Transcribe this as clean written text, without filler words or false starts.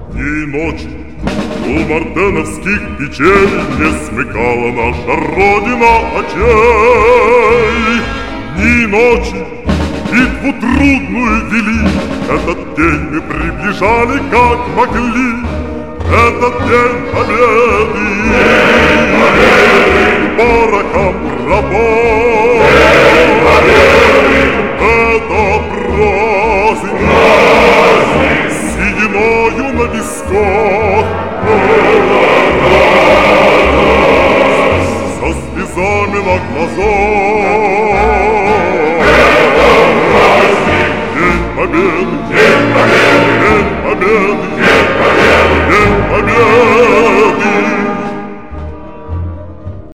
Дни и ночи у мартеновских печей не смыкала наша Родина очей. Дни и ночи битву трудную вели, этот день мы приближали как могли. Этот день победы, день победы, порохом работ.